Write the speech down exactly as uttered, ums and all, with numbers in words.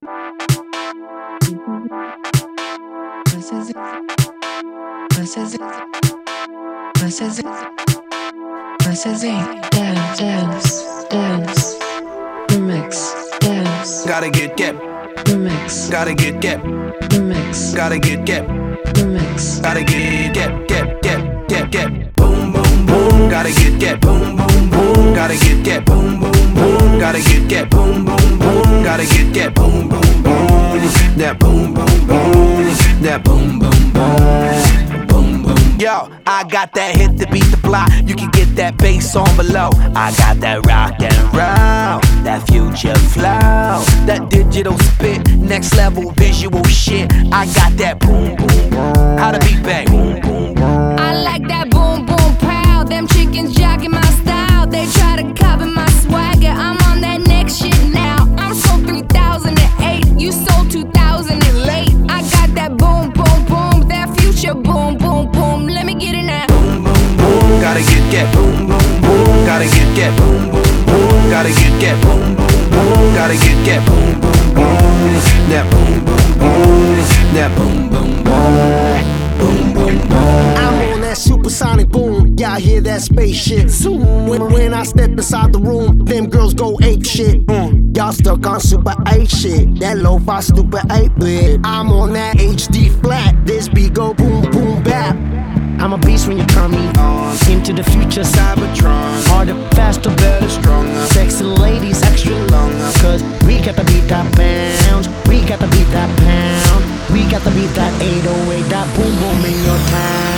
Dance, dance, dance, remix, dance. Gotta get get, remix. Gotta get get, remix. Gotta get get, remix. Gotta get get get get get get. Boom boom boom. Gotta get get boom boom boom. Gotta get get boom boom boom. Gotta get get boom boom boom. Gotta get get boom boom boom. That boom boom boom. That boom boom boom. Boom boom. Yo, I got that hit to beat the block. You can get that bass on below. I got that rock and roll, that future flow, that digital spit, next level visual shit. I got that boom boom boom. How to beat bang? Boom boom boom. I like that boom boom pow. Them chickens jocking my style. They try to copy my swagger. I'm on that next shit now. I'm sold three thousand eight. You sold two thousand late. I got that boom boom boom. That future boom boom boom. Let me get it now. Boom boom boom. Gotta get get boom boom boom. Gotta get get boom boom boom. Gotta get get boom boom boom. Gotta get get boom boom boom. That boom boom boom. That boom boom boom. Boom boom boom. I'm on that supersonic boom. Y'all hear that spaceship zoom. When, when I step inside the room, them girls go ape shit. Mm. Y'all stuck on super eight shit. That lo-fi stupid eight bit. I'm on that H D flat. This beat go boom boom bap. I'm a beast when you turn me on. Into the future, Cybertron. Harder, faster, better, stronger. Sexy ladies, extra longer. Cause we got to beat that bounce. We got to beat that pound. We got to beat that eight oh eight. That boom boom in your town.